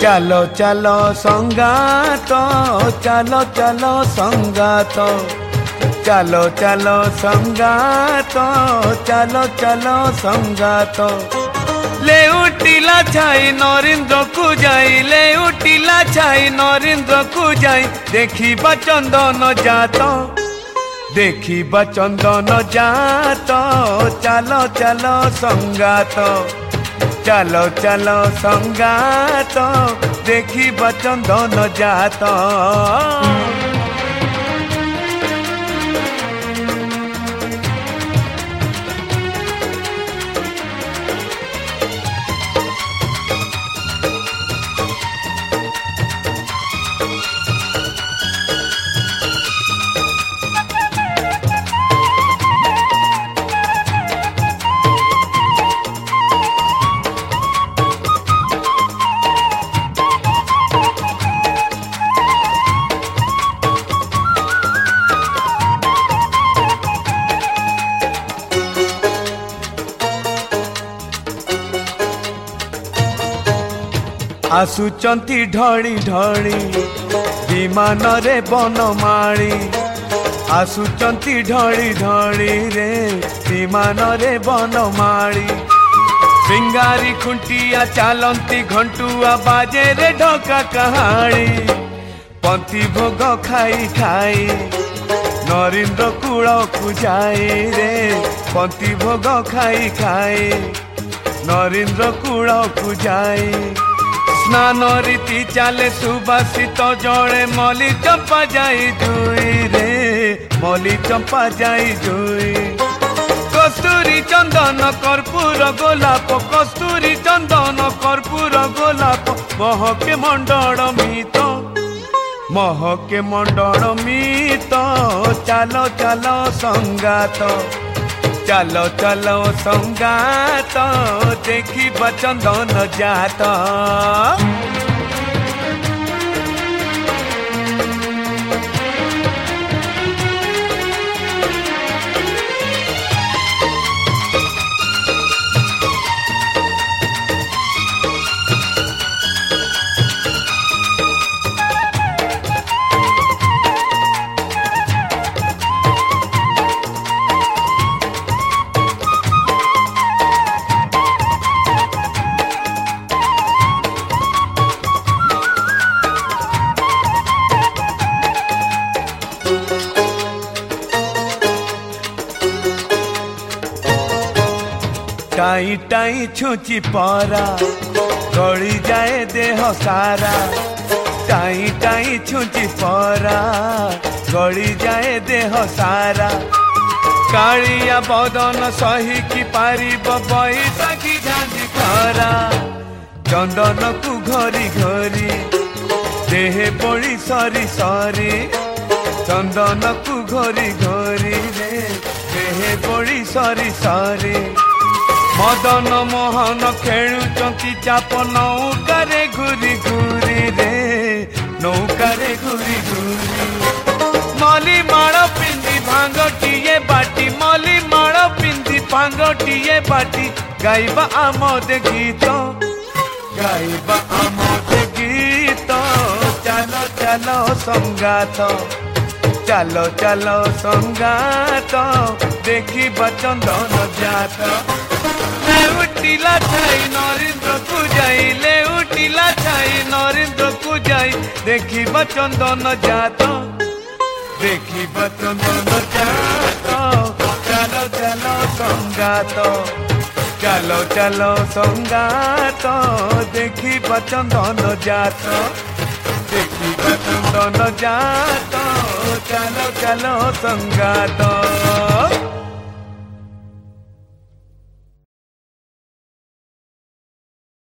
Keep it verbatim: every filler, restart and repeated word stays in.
चलो चलो संगात चलो चलो संगात चलो चलो संगात चलो चलो संगात ले उठिला छाई नरेंद्र को जाई ले उठिला छाई नरेंद्र को जाई देखिबा चंदन जात देखिबा चंदन जात चलो चलो संगात चलो चलो संगात देखिबा चंदन जात आसुचंती ढड़ी ढड़ी विमान रे बनमाड़ी आसुचंती ढड़ी ढड़ी रे विमान रे बनमाड़ी सिंगारी खुंटिया चालंती घंटुआ बाजे रे ढोका कहाड़ी पंती भोग खाई खाई नरेंद्र कूल को जाए रे पंती भोग खाई खाई नरेंद्र कूल को जाए स्नान रीति चले सुबासित जड़े मली चंपा जाई जुई रे मली चंपा जाई जुई कस्तूरी चंदन कर्पूर गोलाप कस्तूरी चंदन कर्पूर गोलाप महके मंडल मित महके मंडल मित चलो चलो संगात चलो चलो संगात देखिबा चंदन जात टाई टाई छुची परा गली जाए देह सारा टाई टाई छुची परा गली जाए देह सारा कालिया बदन सही की पारिब बैसाखी झांझी खरा चंदन को घरी घरी देह बड़ी सरी सरी चंदन को घरी घरी रे देह बड़ी सरी सरी मदन मोहन खेलुचंती चाप नौकारे घुरी घुरी रे नौकारे घुरी घुरी मली माड़ पिंदी भांगटिए बाटी मली माड़ पिंदी भांगटिए बाटी गाइबा आमोद गीत गाइबा आमोद गीत चलो चलो संगात चलो चलो संगात देखिबा चंदन जात ले उठिला छाई नरेंद्र को जाई ले उठिला छाई नरेंद्र को जाई देखिबा चंदन जात देखिबा चंदन जात चलो चलो संगात चलो चलो संगात देखिबा चंदन जात देखिबा चंदन जात चलो चलो संगात।